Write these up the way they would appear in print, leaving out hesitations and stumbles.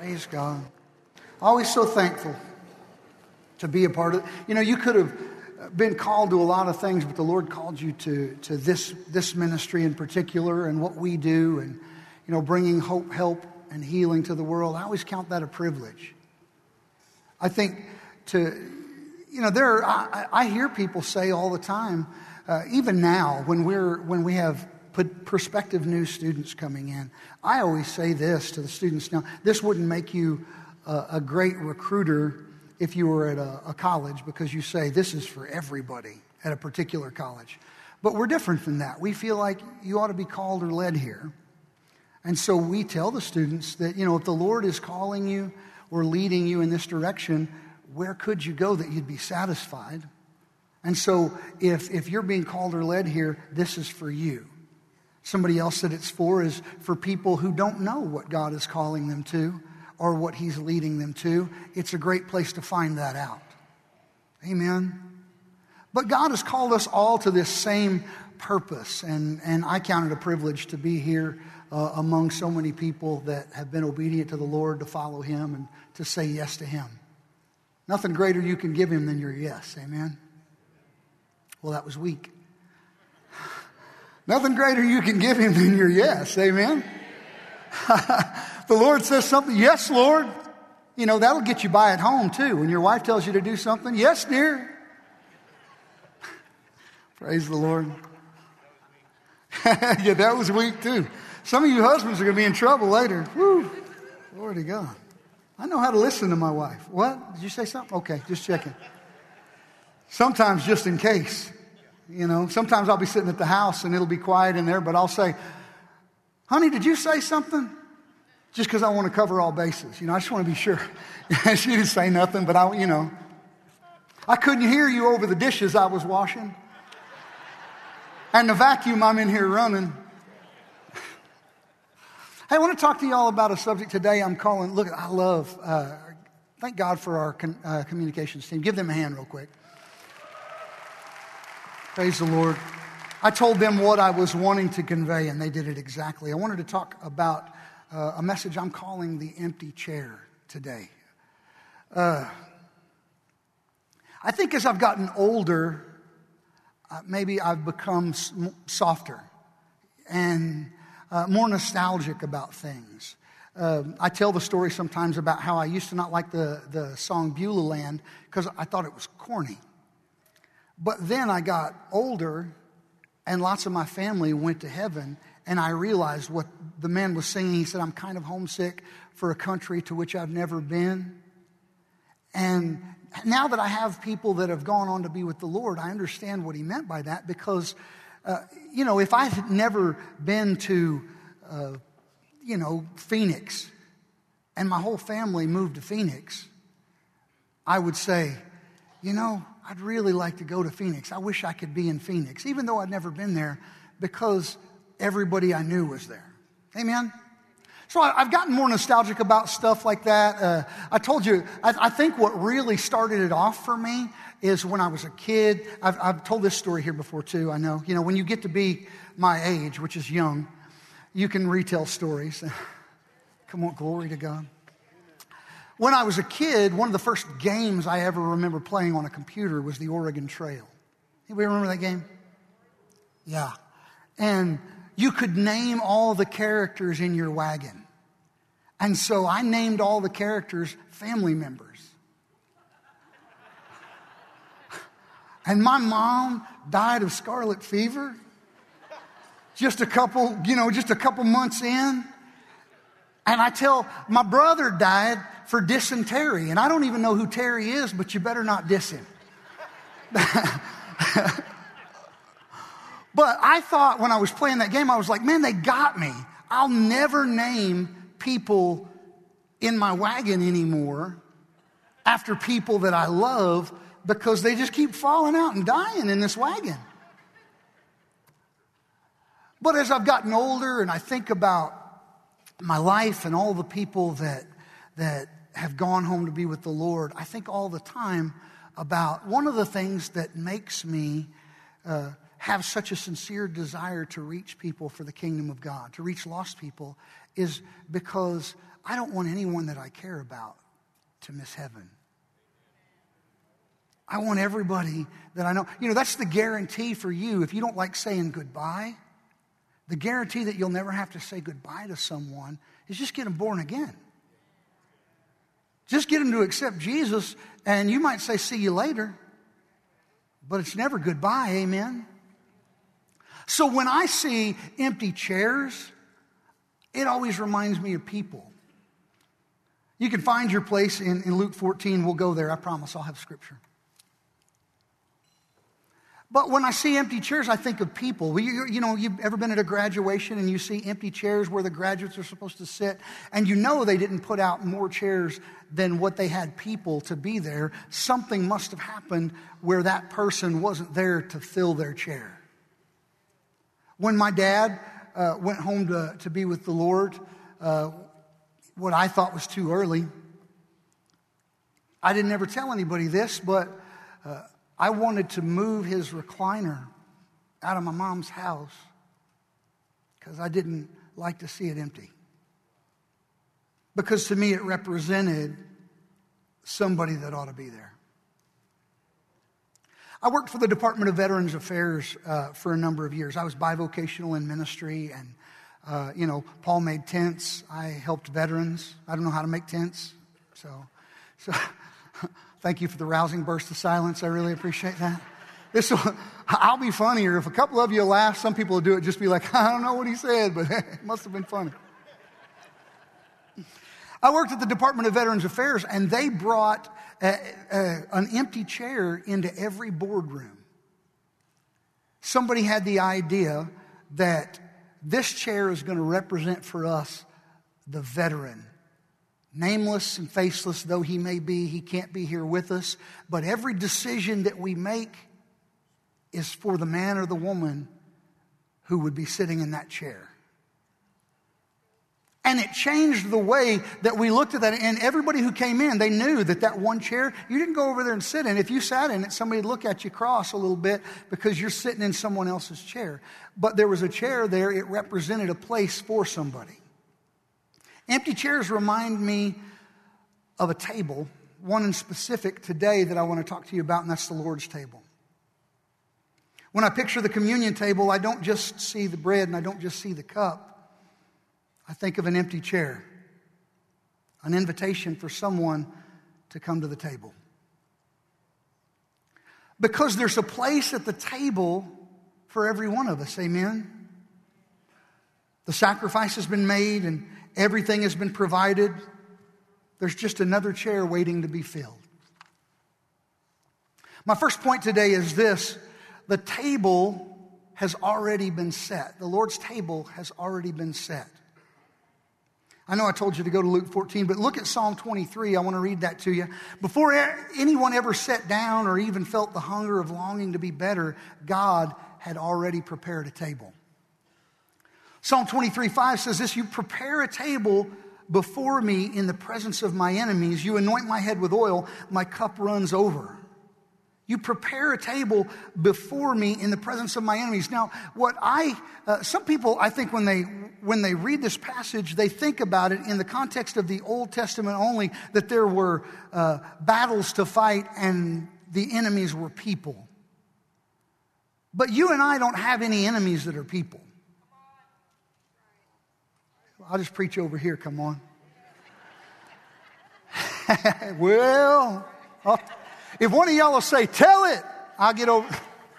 Praise God. Always so thankful to be a part of it. You know, you could have been called to a lot of things, but the Lord called you to this ministry in particular and what we do and, you know, bringing hope, help, and healing to the world. I always count that a privilege. I think I hear people say all the time, even now when we have prospective new students coming in, I always say this to the students. Now, this wouldn't make you a great recruiter if you were at a college, because you say this is for everybody at a particular college. But we're different than that. We feel like you ought to be called or led here. And so we tell the students that, you know, if the Lord is calling you or leading you in this direction, where could you go that you'd be satisfied? And so if you're being called or led here, this is for you. Somebody else that it's for is for people who don't know what God is calling them to or what He's leading them to. It's a great place to find that out. Amen. But God has called us all to this same purpose, and I count it a privilege to be here among so many people that have been obedient to the Lord, to follow Him and to say yes to Him. Nothing greater you can give Him than your yes. Amen. Well, that was weak. Nothing greater you can give Him than your yes. Amen. The Lord says something, yes, Lord. You know, that'll get you by at home too. When your wife tells you to do something, yes, dear. Praise the Lord. Yeah, that was weak too. Some of you husbands are going to be in trouble later. Woo. Glory to God. I know how to listen to my wife. What? Did you say something? Okay, just checking. Sometimes just in case. You know, sometimes I'll be sitting at the house and it'll be quiet in there, but I'll say, honey, did you say something? Just because I want to cover all bases. You know, I just want to be sure. She didn't say nothing, but I couldn't hear you over the dishes I was washing. And the vacuum I'm in here running. Hey, I want to talk to you all about a subject today I'm calling, thank God for our communications team. Give them a hand real quick. Praise the Lord. I told them what I was wanting to convey, and they did it exactly. I wanted to talk about a message I'm calling the empty chair today. I think as I've gotten older, maybe I've become softer and more nostalgic about things. I tell the story sometimes about how I used to not like the song Beulah Land because I thought it was corny. But then I got older and lots of my family went to heaven, and I realized what the man was singing. He said, I'm kind of homesick for a country to which I've never been. And now that I have people that have gone on to be with the Lord, I understand what he meant by that because, if I had never been to, Phoenix and my whole family moved to Phoenix, I would say, I'd really like to go to Phoenix. I wish I could be in Phoenix, even though I'd never been there, because everybody I knew was there. Amen? So I've gotten more nostalgic about stuff like that. I told you, I think what really started it off for me is when I was a kid. I've told this story here before too, I know. When you get to be my age, which is young, you can retell stories. Come on, glory to God. When I was a kid, one of the first games I ever remember playing on a computer was the Oregon Trail. Anybody remember that game? Yeah. And you could name all the characters in your wagon. And so I named all the characters family members. And my mom died of scarlet fever just a couple months in. And my brother died for dysentery. And I don't even know who Terry is, but you better not diss him. But I thought when I was playing that game, I was like, man, they got me. I'll never name people in my wagon anymore after people that I love because they just keep falling out and dying in this wagon. But as I've gotten older and I think about my life and all the people that have gone home to be with the Lord, I think all the time about one of the things that makes me have such a sincere desire to reach people for the kingdom of God, to reach lost people, is because I don't want anyone that I care about to miss heaven. I want everybody that I know. You know, that's the guarantee for you. If you don't like saying goodbye, the guarantee that you'll never have to say goodbye to someone is just get them born again. Just get them to accept Jesus, and you might say, see you later. But it's never goodbye, amen? So when I see empty chairs, it always reminds me of people. You can find your place in Luke 14. We'll go there. I promise I'll have scripture. But when I see empty chairs, I think of people. You know, you've ever been at a graduation and you see empty chairs where the graduates are supposed to sit, and you know they didn't put out more chairs than what they had people to be there. Something must have happened where that person wasn't there to fill their chair. When my dad went home to be with the Lord, what I thought was too early, I didn't ever tell anybody this, but I wanted to move his recliner out of my mom's house because I didn't like to see it empty. Because to me it represented somebody that ought to be there. I worked for the Department of Veterans Affairs for a number of years. I was bivocational in ministry, and Paul made tents. I helped veterans. I don't know how to make tents, so thank you for the rousing burst of silence. I really appreciate that. I'll be funnier. If a couple of you laugh, some people will do it just be like, I don't know what he said, but it must have been funny. I worked at the Department of Veterans Affairs, and they brought an empty chair into every boardroom. Somebody had the idea that this chair is going to represent for us the veteran. Nameless and faceless though he may be, he can't be here with us. But every decision that we make is for the man or the woman who would be sitting in that chair. And it changed the way that we looked at that. And everybody who came in, they knew that one chair, you didn't go over there and sit in. If you sat in it, somebody would look at you cross a little bit because you're sitting in someone else's chair. But there was a chair there. It represented a place for somebody. Empty chairs remind me of a table, one in specific today that I want to talk to you about, and that's the Lord's table. When I picture the communion table, I don't just see the bread and I don't just see the cup. I think of an empty chair, an invitation for someone to come to the table. Because there's a place at the table for every one of us, amen? The sacrifice has been made and everything has been provided. There's just another chair waiting to be filled. My first point today is this: the table has already been set. The Lord's table has already been set. I know I told you to go to Luke 14, but look at Psalm 23. I want to read that to you. Before anyone ever sat down or even felt the hunger of longing to be better, God had already prepared a table. Psalm 23:5 says this: you prepare a table before me in the presence of my enemies. You anoint my head with oil. My cup runs over. You prepare a table before me in the presence of my enemies. Now, some people, I think when they read this passage, they think about it in the context of the Old Testament only, that there were battles to fight and the enemies were people. But you and I don't have any enemies that are people. I'll just preach over here, come on. Well, if one of y'all will say, tell it, I'll get over.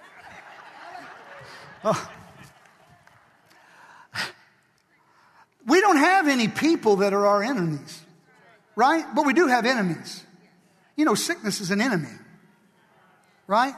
We don't have any people that are our enemies, right? But we do have enemies. You know, sickness is an enemy, right?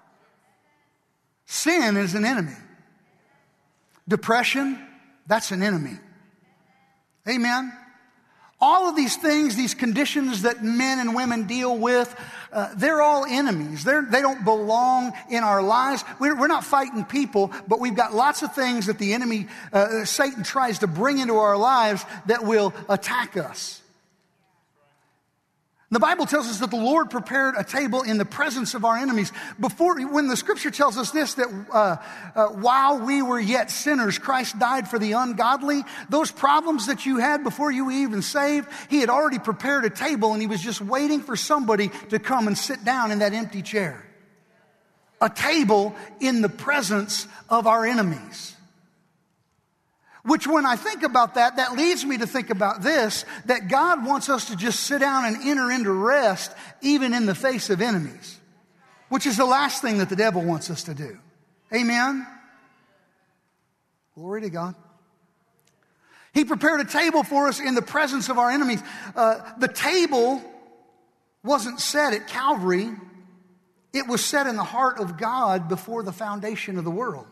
Sin is an enemy. Depression, that's an enemy. Amen. All of these things, these conditions that men and women deal with, they're all enemies. They don't belong in our lives. We're not fighting people, but we've got lots of things that the enemy, Satan, tries to bring into our lives that will attack us. The Bible tells us that the Lord prepared a table in the presence of our enemies. When the scripture tells us this, that while we were yet sinners, Christ died for the ungodly, those problems that you had before you were even saved, he had already prepared a table and he was just waiting for somebody to come and sit down in that empty chair. A table in the presence of our enemies. Which when I think about that, that leads me to think about this, that God wants us to just sit down and enter into rest even in the face of enemies. Which is the last thing that the devil wants us to do. Amen? Glory to God. He prepared a table for us in the presence of our enemies. The table wasn't set at Calvary. It was set in the heart of God before the foundation of the world.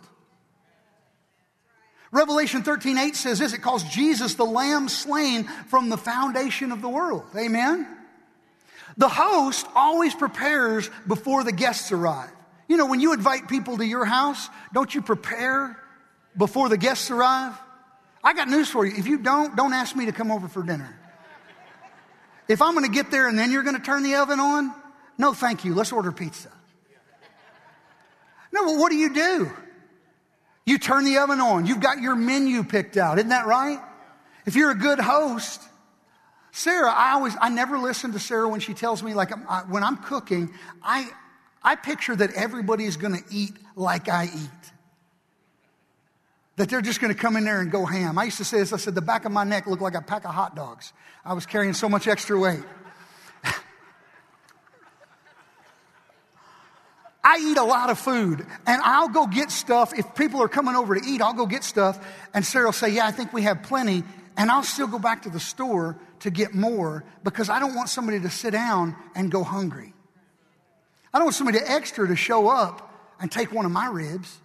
Revelation 13:8 says this, it calls Jesus the Lamb slain from the foundation of the world. Amen? The host always prepares before the guests arrive. You know, when you invite people to your house, don't you prepare before the guests arrive? I got news for you. If you don't ask me to come over for dinner. If I'm going to get there and then you're going to turn the oven on, no thank you. Let's order pizza. No, but what do? You turn the oven on. You've got your menu picked out. Isn't that right? If you're a good host, Sarah, I never listen to Sarah when she tells me, like, when I'm cooking, I picture that everybody's going to eat like I eat. That they're just going to come in there and go ham. I used to say this, I said, the back of my neck looked like a pack of hot dogs. I was carrying so much extra weight. I eat a lot of food, and I'll go get stuff. If people are coming over to eat, I'll go get stuff, and Sarah will say, yeah, I think we have plenty, and I'll still go back to the store to get more because I don't want somebody to sit down and go hungry. I don't want somebody extra to show up and take one of my ribs.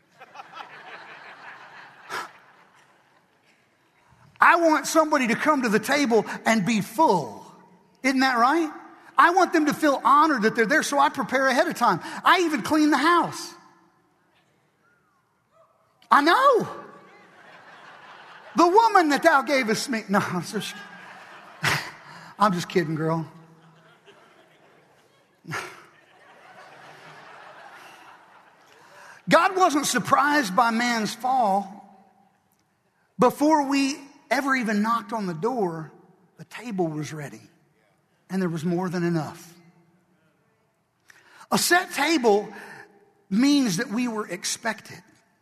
I want somebody to come to the table and be full. Isn't that right? I want them to feel honored that they're there, so I prepare ahead of time. I even clean the house. I know. The woman that thou gavest me. No, I'm just kidding, girl. God wasn't surprised by man's fall. Before we ever even knocked on the door, the table was ready. And there was more than enough. A set table means that we were expected.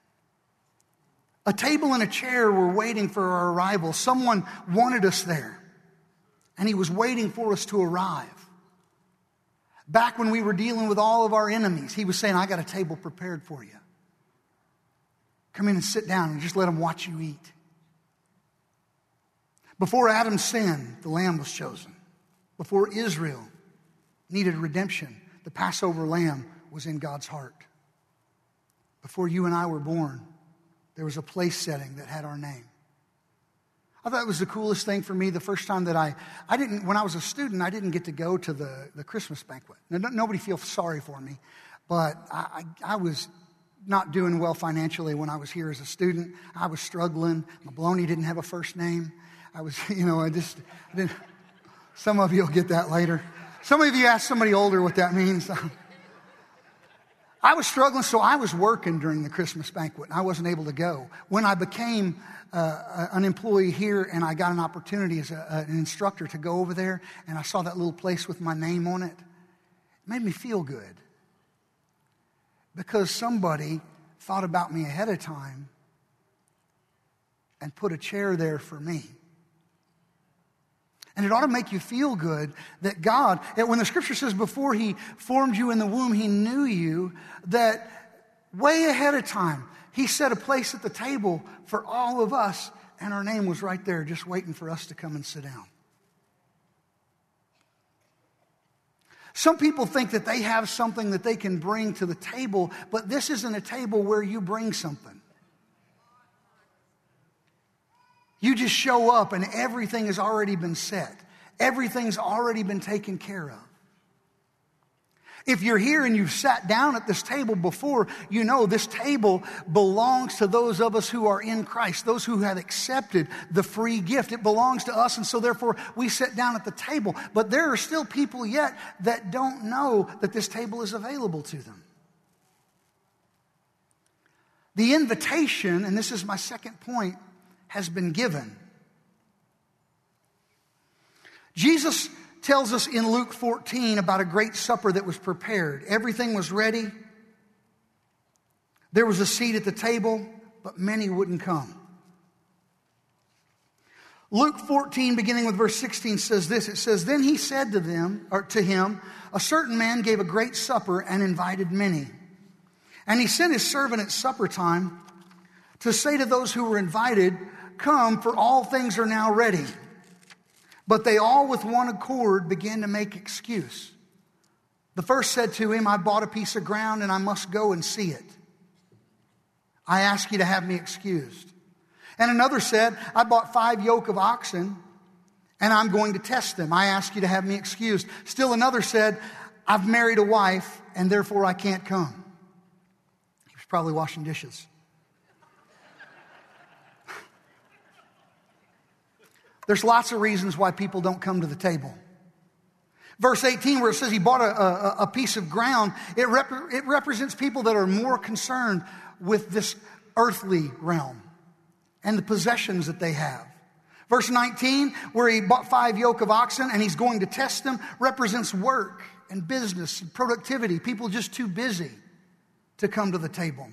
A table and a chair were waiting for our arrival. Someone wanted us there. And he was waiting for us to arrive. Back when we were dealing with all of our enemies, he was saying, I got a table prepared for you. Come in and sit down and just let them watch you eat. Before Adam sinned, the lamb was chosen. Before Israel needed redemption, the Passover lamb was in God's heart. Before you and I were born, there was a place setting that had our name. I thought it was the coolest thing for me the first time that I didn't, when I was a student, I didn't get to go to the Christmas banquet. Now, nobody feels sorry for me, but I was not doing well financially when I was here as a student. I was struggling. Maloney didn't have a first name. I was, I didn't. Some of you will get that later. Some of you ask somebody older what that means. I was struggling, so I was working during the Christmas banquet, and I wasn't able to go. When I became an employee here and I got an opportunity as an instructor to go over there, and I saw that little place with my name on it, it made me feel good. Because somebody thought about me ahead of time and put a chair there for me. And it ought to make you feel good that God, that when the scripture says before he formed you in the womb, he knew you, that way ahead of time, he set a place at the table for all of us, and our name was right there just waiting for us to come and sit down. Some people think that they have something that they can bring to the table, but this isn't a table where you bring something. You just show up and everything has already been set. Everything's already been taken care of. If you're here and you've sat down at this table before, you know this table belongs to those of us who are in Christ, those who have accepted the free gift. It belongs to us, and so therefore we sit down at the table. But there are still people yet that don't know that this table is available to them. The invitation, and this is my second point, has been given. Jesus tells us in Luke 14 about a great supper that was prepared. Everything was ready. There was a seat at the table, but many wouldn't come. Luke 14, beginning with verse 16, says this. It says, "Then he said to him, a certain man gave a great supper and invited many. And he sent his servant at supper time to say to those who were invited, 'Come, for all things are now ready.' But they all with one accord began to make excuse. The first said to him, 'I bought a piece of ground and I must go and see it. I ask you to have me excused.' And another said, 'I bought 5 yoke of oxen and I'm going to test them. I ask you to have me excused.' Still another said, 'I've married a wife and therefore I can't come.'" He was probably washing dishes. There's lots of reasons why people don't come to the table. Verse 18, where it says he bought a piece of ground, it represents people that are more concerned with this earthly realm and the possessions that they have. Verse 19, where he bought 5 yoke of oxen and he's going to test them, represents work and business and productivity. People just too busy to come to the table.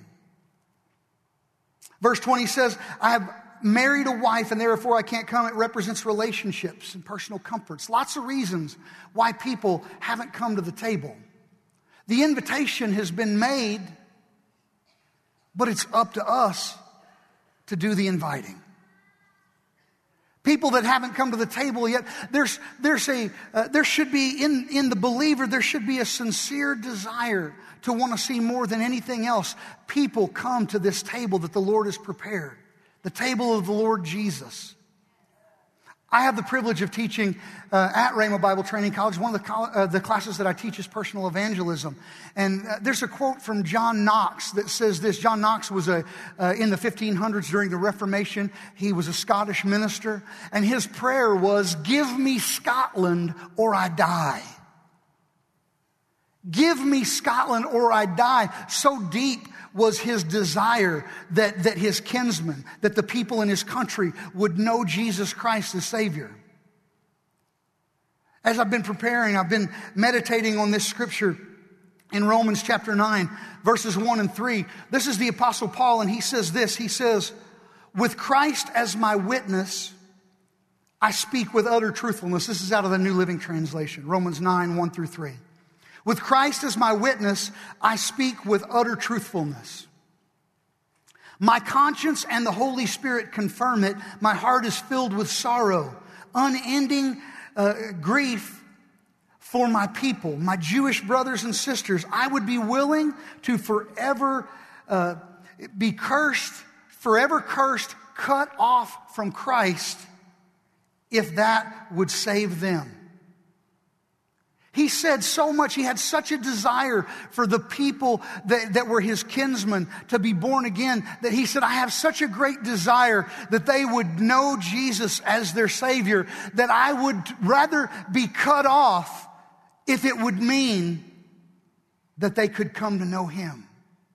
Verse 20 says, "I have married a wife and therefore I can't come." It represents relationships and personal comforts. Lots of reasons why people haven't come to the table. The invitation has been made, but it's up to us to do the inviting. People that haven't come to the table yet, there should be in the believer, there should be a sincere desire to want to see more than anything else. People come to this table that the Lord has prepared. The table of the Lord Jesus. I have the privilege of teaching at Rhema Bible Training College. One of the classes that I teach is personal evangelism. And there's a quote from John Knox that says this. John Knox was in the 1500s during the Reformation. He was a Scottish minister. And his prayer was, "Give me Scotland or I die." Give me Scotland or I die. So deep was his desire that his kinsmen, that the people in his country would know Jesus Christ as Savior. As I've been preparing, I've been meditating on this scripture in Romans chapter 9, verses 1 and 3. This is the Apostle Paul, and he says this. He says, "With Christ as my witness, I speak with utter truthfulness." This is out of the New Living Translation, Romans 9, 1 through 3. "With Christ as my witness, I speak with utter truthfulness. My conscience and the Holy Spirit confirm it. My heart is filled with sorrow, unending grief for my people, my Jewish brothers and sisters. I would be willing to forever be cursed, cut off from Christ, if that would save them." He said so much, he had such a desire for the people that were his kinsmen to be born again, that he said, "I have such a great desire that they would know Jesus as their Savior, that I would rather be cut off if it would mean that they could come to know him."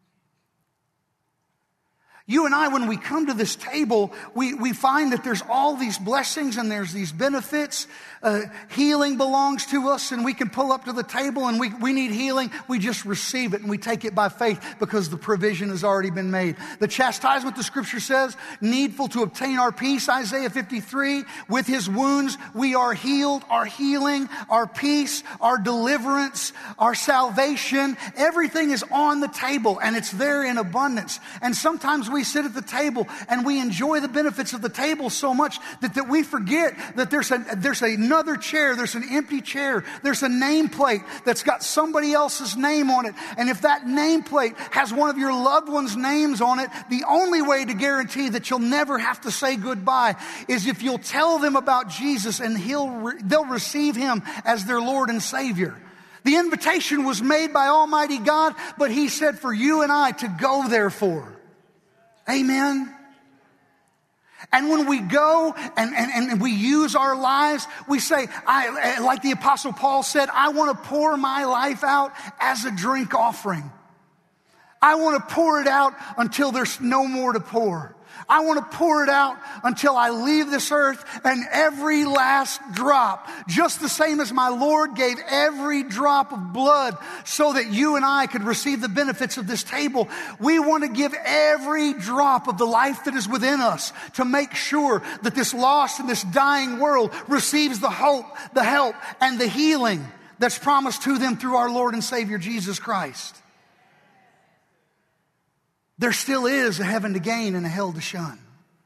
You and I, when we come to this table, we find that there's all these blessings and there's these benefits. Healing belongs to us, and we can pull up to the table and we need healing. We just receive it and we take it by faith because the provision has already been made. The chastisement, the scripture says, needful to obtain our peace, Isaiah 53. With his wounds we are healed. Our healing, our peace, our deliverance, our salvation, everything is on the table and it's there in abundance. And sometimes we sit at the table and we enjoy the benefits of the table so much that we forget that there's another chair, there's an empty chair, there's a nameplate that's got somebody else's name on it. And if that nameplate has one of your loved ones' names on it, the only way to guarantee that you'll never have to say goodbye is if you'll tell them about Jesus and they'll receive him as their Lord and Savior. The invitation was made by Almighty God, but he said for you and I to go therefore. Amen. And when we go and we use our lives, we say, like the Apostle Paul said, I want to pour my life out as a drink offering. I want to pour it out until there's no more to pour. I want to pour it out until I leave this earth, and every last drop, just the same as my Lord gave every drop of blood so that you and I could receive the benefits of this table. We want to give every drop of the life that is within us to make sure that this lost and this dying world receives the hope, the help, and the healing that's promised to them through our Lord and Savior Jesus Christ. There still is a heaven to gain and a hell to shun.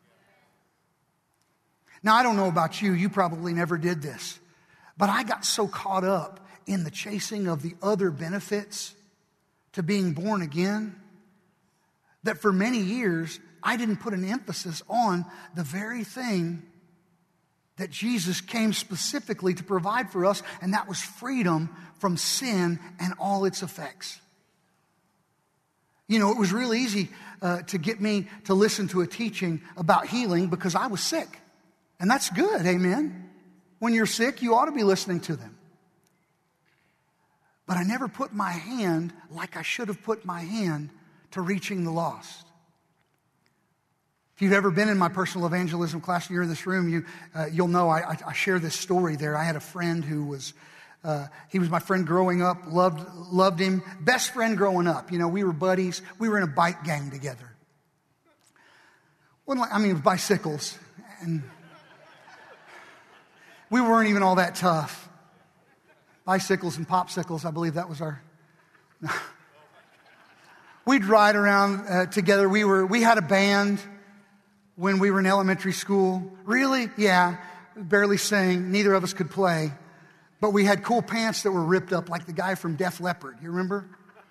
Now, I don't know about you. You probably never did this. But I got so caught up in the chasing of the other benefits to being born again that for many years, I didn't put an emphasis on the very thing that Jesus came specifically to provide for us, and that was freedom from sin and all its effects. You know, it was real easy to get me to listen to a teaching about healing because I was sick. And that's good, amen? When you're sick, you ought to be listening to them. But I never put my hand like I should have put my hand to reaching the lost. If you've ever been in my personal evangelism class and you're in this room, you'll know I share this story there. I had a friend who was... he was my friend growing up, loved him. Best friend growing up. You know, we were buddies. We were in a bike gang together. Bicycles. And we weren't even all that tough. Bicycles and popsicles, I believe that was our... We'd ride around together. We had a band when we were in elementary school. Really? Yeah. Barely sang. Neither of us could play. But we had cool pants that were ripped up like the guy from Def Leppard. You remember?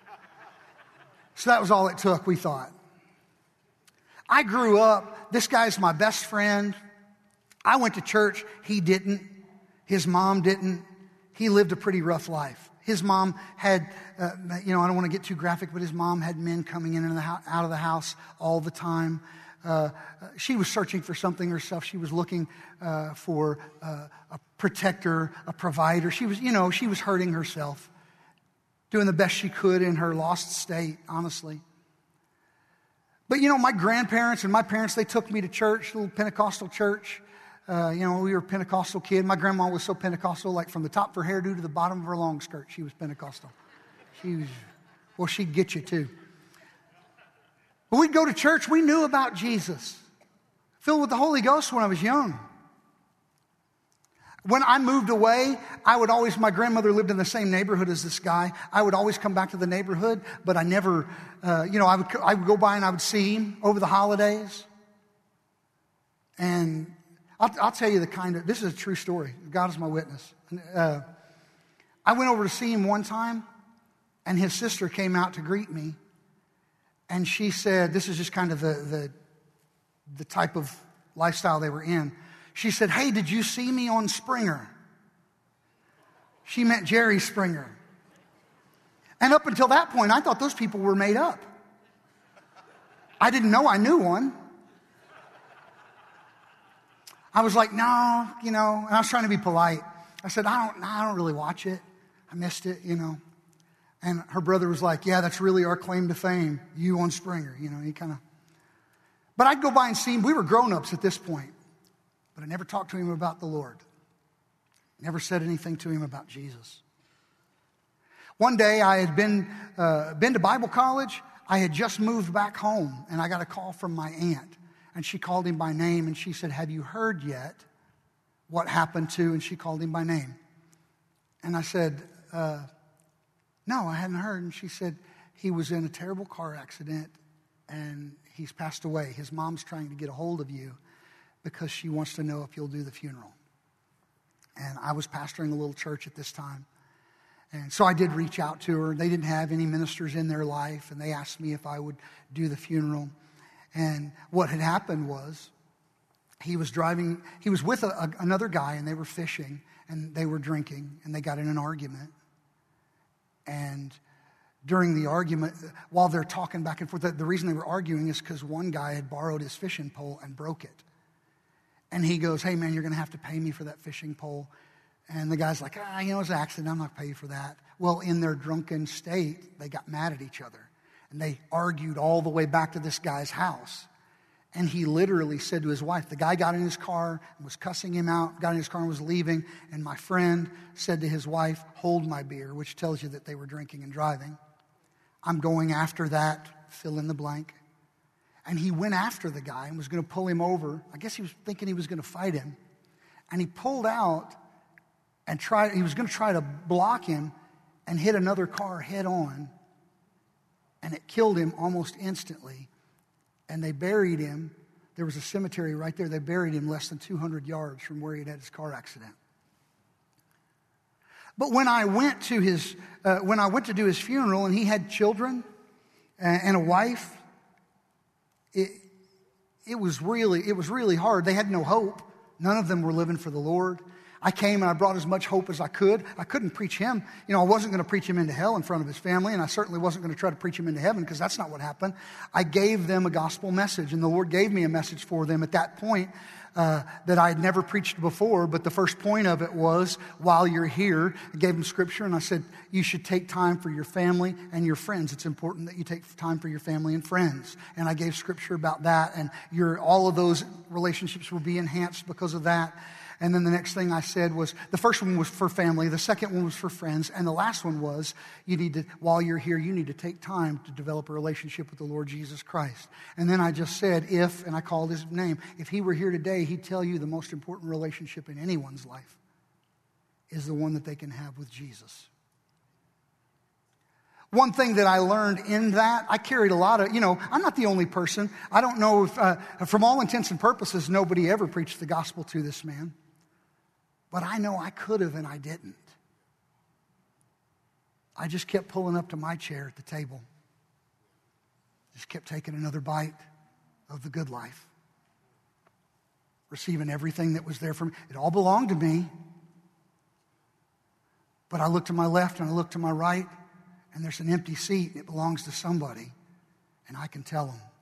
So that was all it took, we thought. I grew up. This guy's my best friend. I went to church. He didn't. His mom didn't. He lived a pretty rough life. His mom had, I don't want to get too graphic, but his mom had men coming in and out of the house all the time. She was searching for something herself. She was looking for a protector, a provider. She was hurting herself, doing the best she could in her lost state, honestly. But, my grandparents and my parents, they took me to church, a little Pentecostal church. We were a Pentecostal kid. My grandma was so Pentecostal, like from the top of her hairdo to the bottom of her long skirt, she was Pentecostal. She'd get you too. When we'd go to church, we knew about Jesus. Filled with the Holy Ghost when I was young. When I moved away, my grandmother lived in the same neighborhood as this guy. I would always come back to the neighborhood, but I never, I would go by and I would see him over the holidays. And I'll tell you this is a true story. God is my witness. I went over to see him one time, and his sister came out to greet me. And she said, this is just kind of the type of lifestyle they were in. She said, hey, did you see me on Springer? She meant Jerry Springer. And up until that point, I thought those people were made up. I didn't know I knew one. I was like, no, and I was trying to be polite. I said, I don't really watch it. I missed it, And her brother was like, yeah, that's really our claim to fame. You on Springer, he kind of. But I'd go by and see him. We were grown-ups at this point. But I never talked to him about the Lord. Never said anything to him about Jesus. One day I had been to Bible college. I had just moved back home, and I got a call from my aunt. And she called him by name, and she said, have you heard yet what happened to? And she called him by name. And I said, no, I hadn't heard. And she said, he was in a terrible car accident, and he's passed away. His mom's trying to get a hold of you because she wants to know if you'll do the funeral. And I was pastoring a little church at this time. And so I did reach out to her. They didn't have any ministers in their life, and they asked me if I would do the funeral. And what had happened was he was with another guy, and they were fishing, and they were drinking, and they got in an argument. And during the argument, while they're talking back and forth, the reason they were arguing is because one guy had borrowed his fishing pole and broke it. And he goes, hey, man, you're going to have to pay me for that fishing pole. And the guy's like, it was an accident. I'm not paying for that. Well, in their drunken state, they got mad at each other. And they argued all the way back to this guy's house. And he literally said to his wife, the guy got in his car and was cussing him out, got in his car and was leaving. And my friend said to his wife, hold my beer, which tells you that they were drinking and driving. I'm going after that, fill in the blank. And he went after the guy and was going to pull him over. I guess he was thinking he was going to fight him. And he pulled out and he was going to try to block him and hit another car head on. And it killed him almost instantly. And they buried him. There was a cemetery right there. They buried him less than 200 yards from where he had his car accident. But when I went to do his funeral, and he had children and a wife, it was really hard. They had no hope. None of them were living for the Lord. I came and I brought as much hope as I could. I couldn't preach him. I wasn't going to preach him into hell in front of his family, and I certainly wasn't going to try to preach him into heaven, because that's not what happened. I gave them a gospel message, and the Lord gave me a message for them at that point that I had never preached before. But the first point of it was, while you're here, I gave them scripture, and I said, you should take time for your family and your friends. It's important that you take time for your family and friends. And I gave scripture about that, and all of those relationships will be enhanced because of that. And then the next thing I said was, the first one was for family, the second one was for friends, and the last one was, while you're here, you need to take time to develop a relationship with the Lord Jesus Christ. And then I just said, and I called his name, if he were here today, he'd tell you the most important relationship in anyone's life is the one that they can have with Jesus. One thing that I learned in that, I carried a lot of, I'm not the only person. I don't know if, from all intents and purposes, nobody ever preached the gospel to this man. But I know I could have, and I didn't. I just kept pulling up to my chair at the table. Just kept taking another bite of the good life. Receiving everything that was there for me. It all belonged to me. But I looked to my left and I looked to my right, and there's an empty seat, and it belongs to somebody. And I can tell them.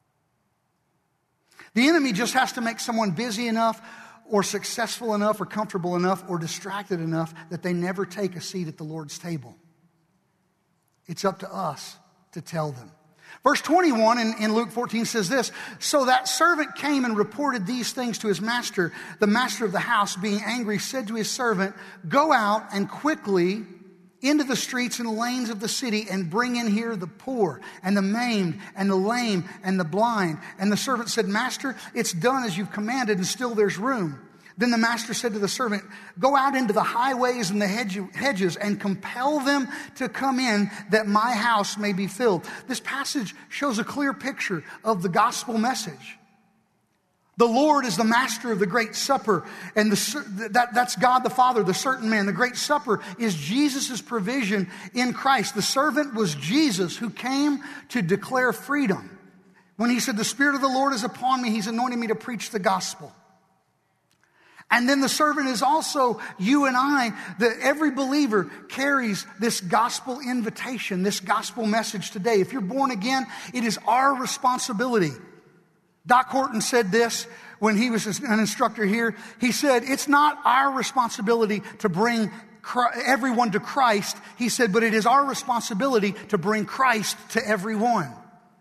The enemy just has to make someone busy enough, or successful enough, or comfortable enough, or distracted enough that they never take a seat at the Lord's table. It's up to us to tell them. Verse 21 in Luke 14 says this, so that servant came and reported these things to his master. The master of the house, being angry, said to his servant, go out and quickly into the streets and lanes of the city and bring in here the poor and the maimed and the lame and the blind. And the servant said, Master, it's done as you've commanded, and still there's room. Then the master said to the servant, go out into the highways and the hedges and compel them to come in, that my house may be filled. This passage shows a clear picture of the gospel message. The Lord is the master of the great supper, and that's God the Father, the certain man. The great supper is Jesus' provision in Christ. The servant was Jesus, who came to declare freedom. When he said, the Spirit of the Lord is upon me, he's anointed me to preach the gospel. And then the servant is also you and I, that every believer carries this gospel invitation, this gospel message today. If you're born again, it is our responsibility. Doc Horton said this when he was an instructor here. He said, it's not our responsibility to bring everyone to Christ. He said, but it is our responsibility to bring Christ to everyone.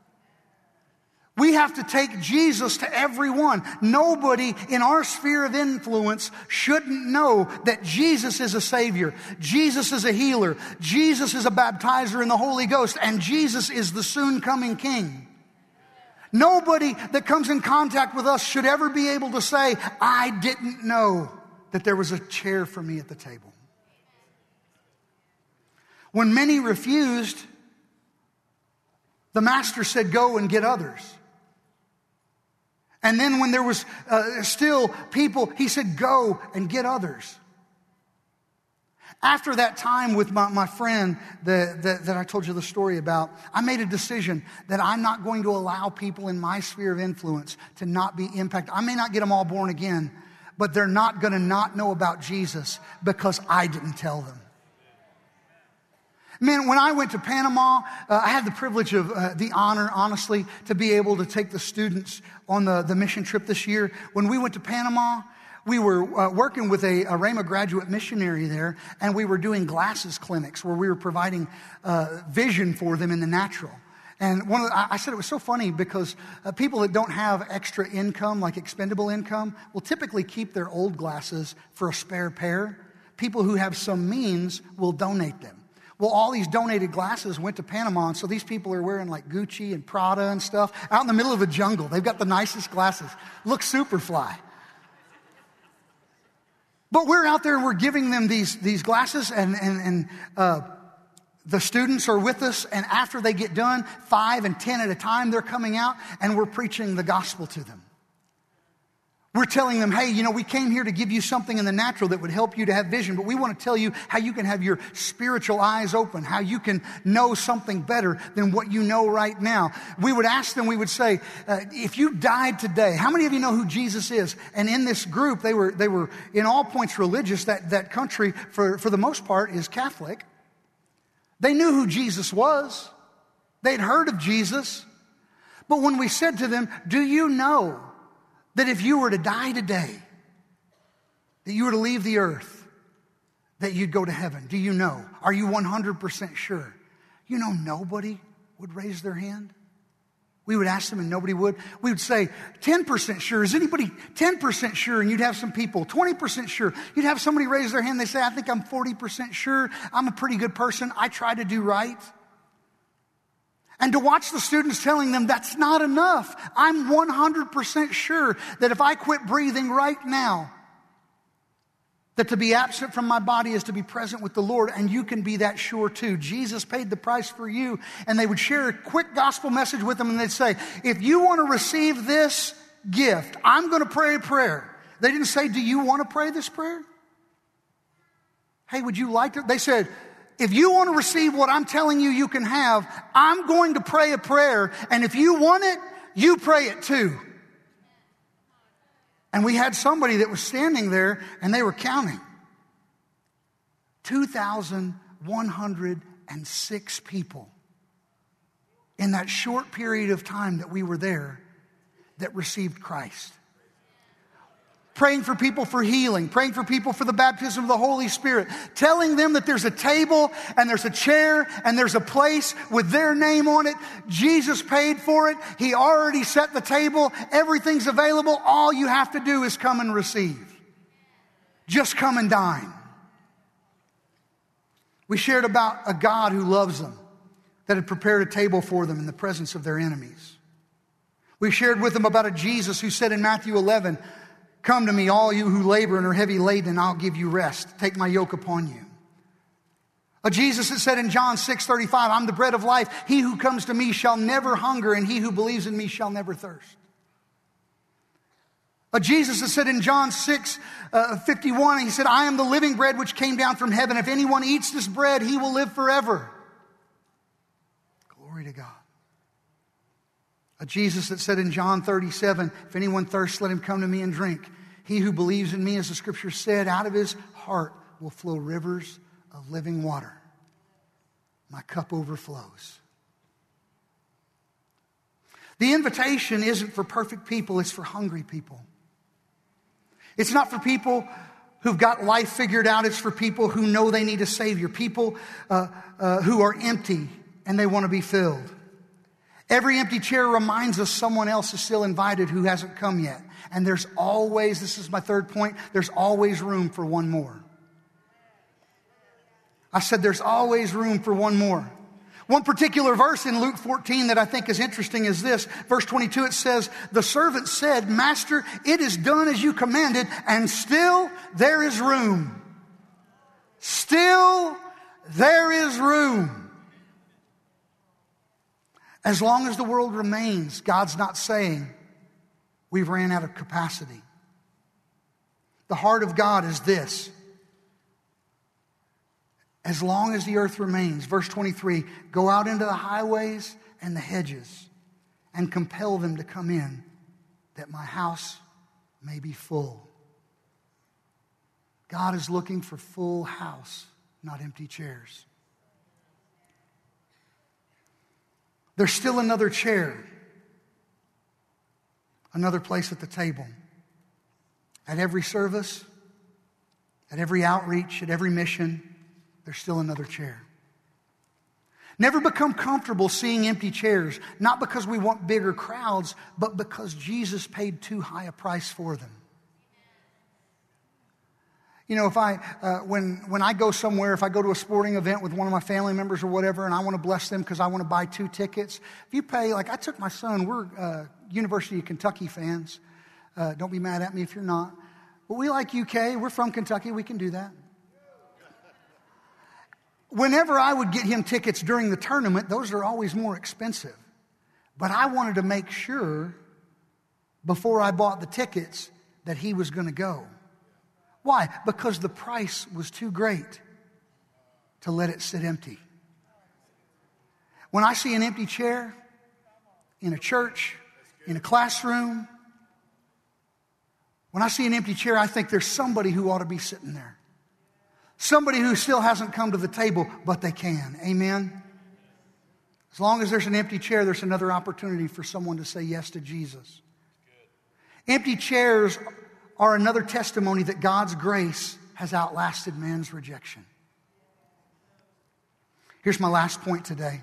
We have to take Jesus to everyone. Nobody in our sphere of influence shouldn't know that Jesus is a Savior. Jesus is a healer. Jesus is a baptizer in the Holy Ghost. And Jesus is the soon coming King. Nobody that comes in contact with us should ever be able to say, I didn't know that there was a chair for me at the table. When many refused, the master said, go and get others. And then when there was still people, he said, go and get others. After that time with my friend that I told you the story about, I made a decision that I'm not going to allow people in my sphere of influence to not be impacted. I may not get them all born again, but they're not going to not know about Jesus because I didn't tell them. Man, when I went to Panama, I had the privilege of the honor, honestly, to be able to take the students on the mission trip this year. When we went to Panama, we were working with a Rhema graduate missionary there, and we were doing glasses clinics where we were providing vision for them in the natural. And I said it was so funny because people that don't have extra income, like expendable income, will typically keep their old glasses for a spare pair. People who have some means will donate them. Well, all these donated glasses went to Panama, and so these people are wearing like Gucci and Prada and stuff out in the middle of a jungle. They've got the nicest glasses. Look super fly. But we're out there and we're giving them these glasses, and the students are with us, and after they get done, 5 and 10 at a time, they're coming out, and we're preaching the gospel to them. We're telling them, hey, we came here to give you something in the natural that would help you to have vision, but we want to tell you how you can have your spiritual eyes open, how you can know something better than what you know right now. We would ask them, we would say, if you died today, how many of you know who Jesus is? And in this group, they were in all points religious. That country, for the most part, is Catholic. They knew who Jesus was. They'd heard of Jesus. But when we said to them, do you know that if you were to die today, that you were to leave the earth, that you'd go to heaven? Do you know? Are you 100% sure? Nobody would raise their hand. We would ask them and nobody would. We would say, 10% sure. Is anybody 10% sure? And you'd have some people, 20% sure. You'd have somebody raise their hand. They say, I think I'm 40% sure. I'm a pretty good person. I try to do right. And to watch the students telling them that's not enough. I'm 100% sure that if I quit breathing right now, that to be absent from my body is to be present with the Lord, and you can be that sure too. Jesus paid the price for you. And they would share a quick gospel message with them, and they'd say, if you want to receive this gift, I'm going to pray a prayer. They didn't say, do you want to pray this prayer? Hey, would you like to? They said, if you want to receive what I'm telling you you can have, I'm going to pray a prayer. And if you want it, you pray it too. And we had somebody that was standing there and they were counting. 2,106 people in that short period of time that we were there that received Christ. Praying for people for healing, praying for people for the baptism of the Holy Spirit, telling them that there's a table and there's a chair and there's a place with their name on it. Jesus paid for it. He already set the table. Everything's available. All you have to do is come and receive. Just come and dine. We shared about a God who loves them, that had prepared a table for them in the presence of their enemies. We shared with them about a Jesus who said in Matthew 11, come to me, all you who labor and are heavy laden, and I'll give you rest. Take my yoke upon you. A Jesus that said in John 6:35, I'm the bread of life. He who comes to me shall never hunger, and he who believes in me shall never thirst. A Jesus that said in John 6:51, he said, I am the living bread which came down from heaven. If anyone eats this bread, he will live forever. Glory to God. A Jesus that said in John 37, if anyone thirsts, let him come to me and drink. He who believes in me, as the scripture said, out of his heart will flow rivers of living water. My cup overflows. The invitation isn't for perfect people, it's for hungry people. It's not for people who've got life figured out. It's for people who know they need a Savior. People who are empty and they want to be filled. Every empty chair reminds us someone else is still invited who hasn't come yet. And there's always, this is my third point, there's always room for one more. I said there's always room for one more. One particular verse in Luke 14 that I think is interesting is this. Verse 22, it says, the servant said, Master, it is done as you commanded, and still there is room. Still there is room. As long as the world remains, God's not saying we've ran out of capacity. The heart of God is this. As long as the earth remains, verse 23, go out into the highways and the hedges and compel them to come in, that my house may be full. God is looking for full house, not empty chairs. There's still another chair, another place at the table. At every service, at every outreach, at every mission, there's still another chair. Never become comfortable seeing empty chairs, not because we want bigger crowds, but because Jesus paid too high a price for them. You know, if when I go somewhere, if I go to a sporting event with one of my family members or whatever, and I want to bless them because I want to buy 2 tickets, if you pay, like I took my son, we're University of Kentucky fans. Don't be mad at me if you're not. But we like UK. We're from Kentucky. We can do that. Whenever I would get him tickets during the tournament, those are always more expensive. But I wanted to make sure before I bought the tickets that he was going to go. Why? Because the price was too great to let it sit empty. When I see an empty chair in a church, in a classroom, when I see an empty chair, I think there's somebody who ought to be sitting there. Somebody who still hasn't come to the table, but they can. Amen? As long as there's an empty chair, there's another opportunity for someone to say yes to Jesus. Empty chairs are another testimony that God's grace has outlasted man's rejection. Here's my last point today.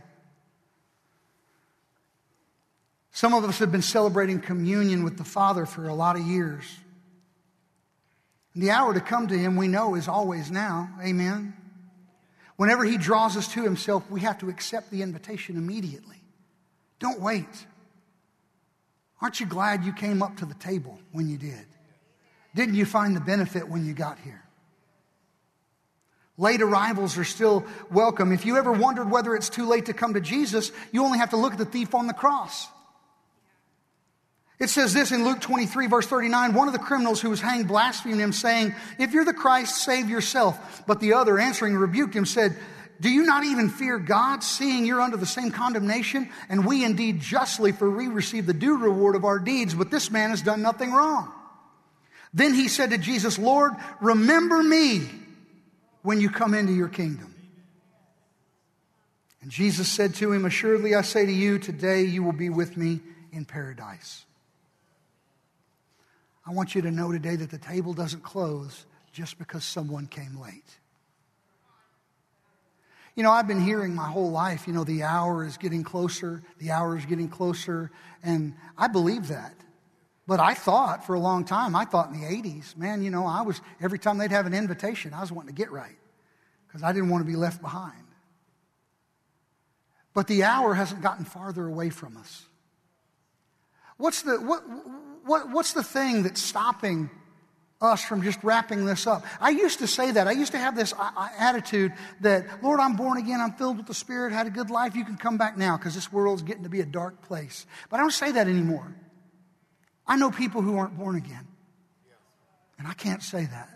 Some of us have been celebrating communion with the Father for a lot of years. And the hour to come to Him, we know, is always now. Amen? Whenever He draws us to Himself, we have to accept the invitation immediately. Don't wait. Aren't you glad you came up to the table when you did? Didn't you find the benefit when you got here? Late arrivals are still welcome. If you ever wondered whether it's too late to come to Jesus, you only have to look at the thief on the cross. It says this in Luke 23, verse 39, one of the criminals who was hanged blasphemed him, saying, "If you're the Christ, save yourself." But the other, answering, rebuked him, said, "Do you not even fear God, seeing you're under the same condemnation? And we indeed justly, for we receive the due reward of our deeds, but this man has done nothing wrong." Then he said to Jesus, "Lord, remember me when you come into your kingdom." And Jesus said to him, "Assuredly I say to you, today you will be with me in paradise." I want you to know today that the table doesn't close just because someone came late. You know, I've been hearing my whole life, the hour is getting closer, the hour is getting closer, and I believe that. But I thought for a long time, in the 80s, man, I was, every time they'd have an invitation, I was wanting to get right because I didn't want to be left behind. But the hour hasn't gotten farther away from us. What's the thing that's stopping us from just wrapping this up? I used to say that. I used to have this attitude that, Lord, I'm born again. I'm filled with the Spirit, had a good life. You can come back now because this world's getting to be a dark place. But I don't say that anymore. I know people who aren't born again. And I can't say that.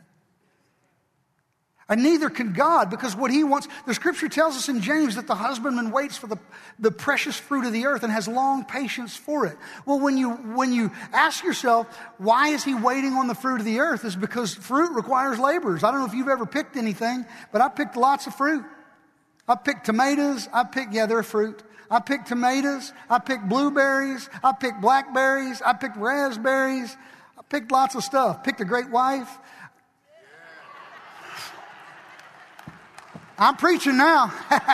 And neither can God, because what He wants, the Scripture tells us in James that the husbandman waits for the precious fruit of the earth and has long patience for it. Well, when you ask yourself, why is He waiting on the fruit of the earth? Is because fruit requires laborers. I don't know if you've ever picked anything, but I picked lots of fruit. I picked tomatoes. They're fruit. I picked tomatoes. I picked blueberries. I picked blackberries. I picked raspberries. I picked lots of stuff. Picked a great wife. I'm preaching now.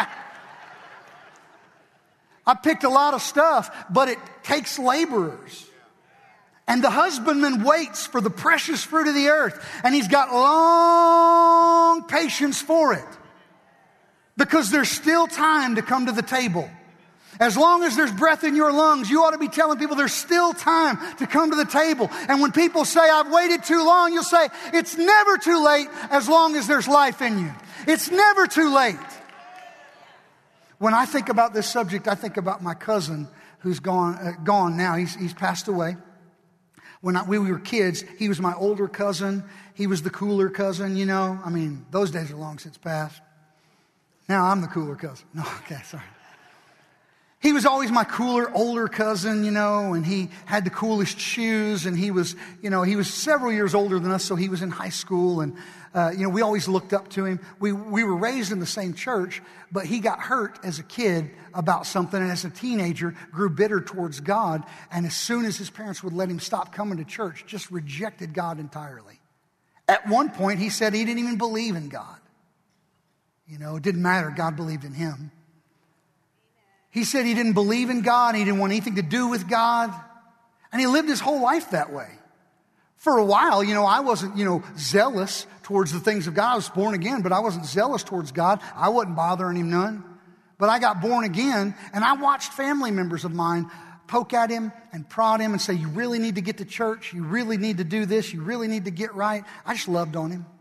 I picked a lot of stuff, but it takes laborers. And the husbandman waits for the precious fruit of the earth, and he's got long patience for it. Because there's still time to come to the table. As long as there's breath in your lungs, you ought to be telling people there's still time to come to the table. And when people say, I've waited too long, you'll say, it's never too late as long as there's life in you. It's never too late. When I think about this subject, I think about my cousin who's gone now. He's passed away. When we were kids, he was my older cousin. He was the cooler cousin, those days are long since passed. Now I'm the cooler cousin. No, okay, sorry. He was always my cooler, older cousin, and he had the coolest shoes, and he was several years older than us, so he was in high school, and, we always looked up to him. We were raised in the same church, but he got hurt as a kid about something, and as a teenager, grew bitter towards God, and as soon as his parents would let him stop coming to church, just rejected God entirely. At one point, he said he didn't even believe in God. It didn't matter. God believed in him. He said he didn't believe in God. He didn't want anything to do with God. And he lived his whole life that way. For a while, I wasn't, zealous towards the things of God. I was born again, but I wasn't zealous towards God. I wasn't bothering him none. But I got born again, and I watched family members of mine poke at him and prod him and say, you really need to get to church. You really need to do this. You really need to get right. I just loved on him.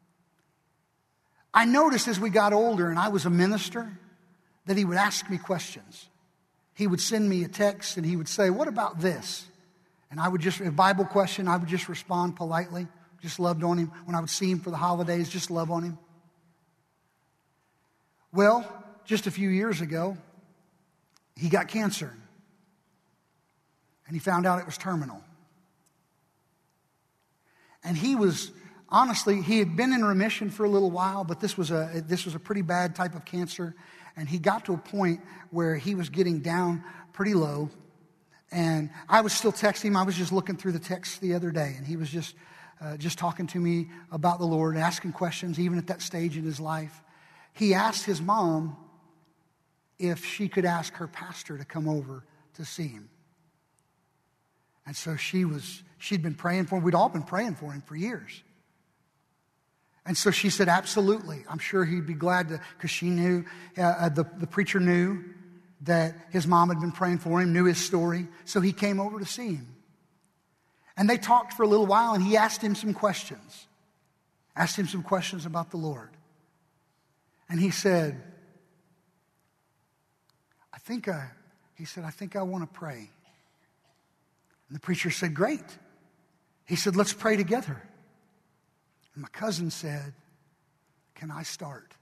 I noticed as we got older and I was a minister that he would ask me questions. He would send me a text and he would say, what about this? And I would just, a Bible question, I would just respond politely. Just loved on him. When I would see him for the holidays, just love on him. Well, just a few years ago, he got cancer. And he found out it was terminal. And he was, honestly, he had been in remission for a little while, but this was a pretty bad type of cancer. And he got to a point where he was getting down pretty low. And I was still texting him. I was just looking through the text the other day. And he was just talking to me about the Lord, asking questions, even at that stage in his life. He asked his mom if she could ask her pastor to come over to see him. And so she'd been praying for him. We'd all been praying for him for years. And so she said, absolutely. I'm sure he'd be glad to, because she knew, the preacher knew that his mom had been praying for him, knew his story. So he came over to see him. And they talked for a little while, and he asked him some questions. Asked him some questions about the Lord. And he said, I think I want to pray. And the preacher said, great. He said, let's pray together. And my cousin said, can I start?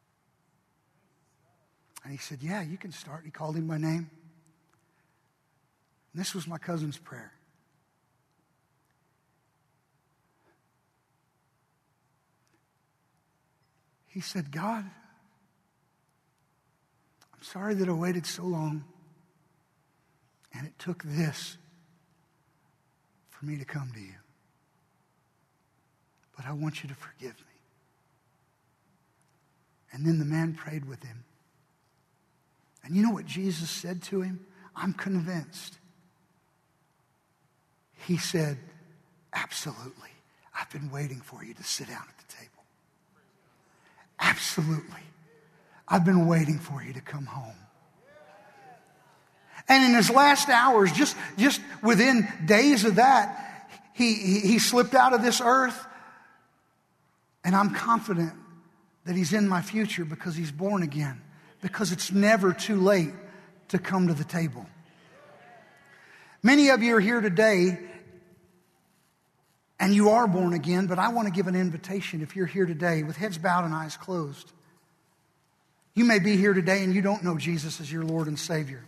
And he said, yeah, you can start. He called him by name. And this was my cousin's prayer. He said, God, I'm sorry that I waited so long and it took this for me to come to you. But I want you to forgive me. And then the man prayed with him. And you know what Jesus said to him? I'm convinced. He said, absolutely. I've been waiting for you to sit down at the table. Absolutely. I've been waiting for you to come home. And in his last hours, just within days of that, he slipped out of this earth. And I'm confident that he's in my future because he's born again. Because it's never too late to come to the table. Many of you are here today and you are born again, but I want to give an invitation if you're here today with heads bowed and eyes closed. You may be here today and you don't know Jesus as your Lord and Savior.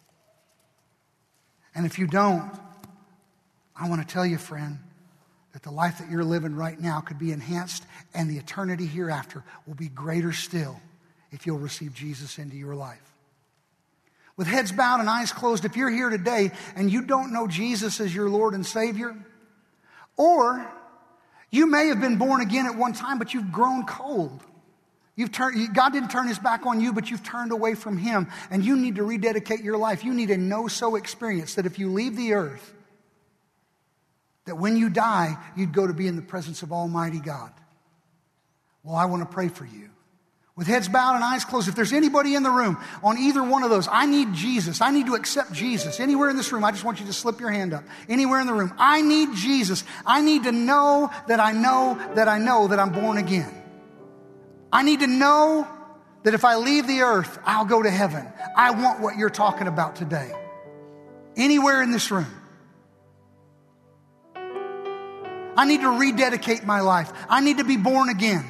And if you don't, I want to tell you, friend, that the life that you're living right now could be enhanced and the eternity hereafter will be greater still if you'll receive Jesus into your life. With heads bowed and eyes closed, if you're here today and you don't know Jesus as your Lord and Savior, or you may have been born again at one time, but you've grown cold. God didn't turn his back on you, but you've turned away from him, and you need to rededicate your life. You need a know-so experience that if you leave the earth, that when you die, you'd go to be in the presence of Almighty God. Well, I want to pray for you. With heads bowed and eyes closed, if there's anybody in the room on either one of those, I need Jesus. I need to accept Jesus. Anywhere in this room, I just want you to slip your hand up. Anywhere in the room, I need Jesus. I need to know that I know that I know that I'm born again. I need to know that if I leave the earth, I'll go to heaven. I want what you're talking about today. Anywhere in this room. I need to rededicate my life. I need to be born again.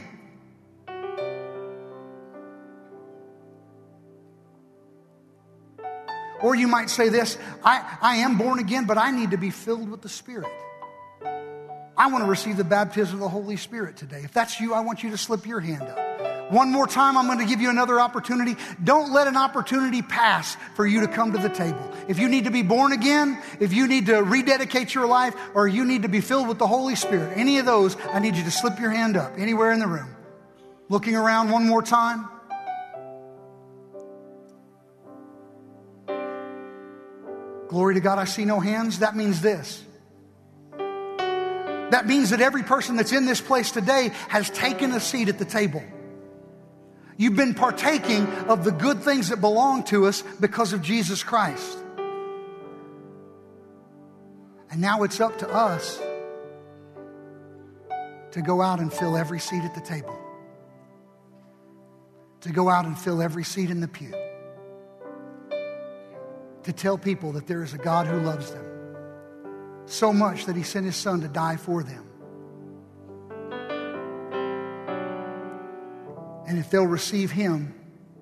Or you might say this, I am born again, but I need to be filled with the Spirit. I want to receive the baptism of the Holy Spirit today. If that's you, I want you to slip your hand up. One more time, I'm going to give you another opportunity. Don't let an opportunity pass for you to come to the table. If you need to be born again, if you need to rededicate your life, or you need to be filled with the Holy Spirit, any of those, I need you to slip your hand up anywhere in the room. Looking around one more time. Glory to God, I see no hands. That means this. That means that every person that's in this place today has taken a seat at the table. You've been partaking of the good things that belong to us because of Jesus Christ. And now it's up to us to go out and fill every seat at the table. To go out and fill every seat in the pew. To tell people that there is a God who loves them so much that He sent His Son to die for them. And if they'll receive Him,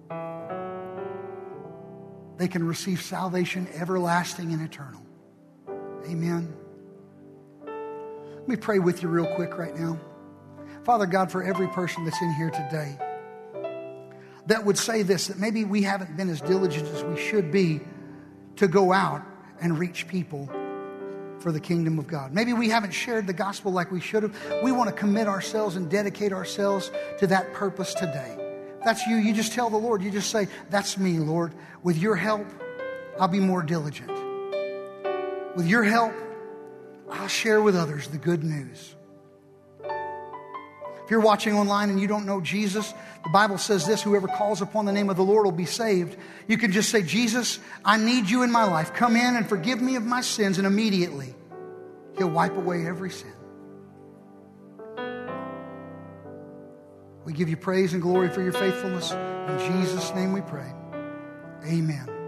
they can receive salvation everlasting and eternal. Amen. Let me pray with you real quick right now. Father God, for every person that's in here today that would say this, that maybe we haven't been as diligent as we should be to go out and reach people for the kingdom of God. Maybe we haven't shared the gospel like we should have. We want to commit ourselves and dedicate ourselves to that purpose today. If that's you, you just tell the Lord, you just say, that's me, Lord. With your help, I'll be more diligent. With your help, I'll share with others the good news. If you're watching online and you don't know Jesus, the Bible says this, whoever calls upon the name of the Lord will be saved. You can just say, Jesus, I need you in my life. Come in and forgive me of my sins. And immediately, He'll wipe away every sin. We give you praise and glory for your faithfulness. In Jesus' name we pray. Amen.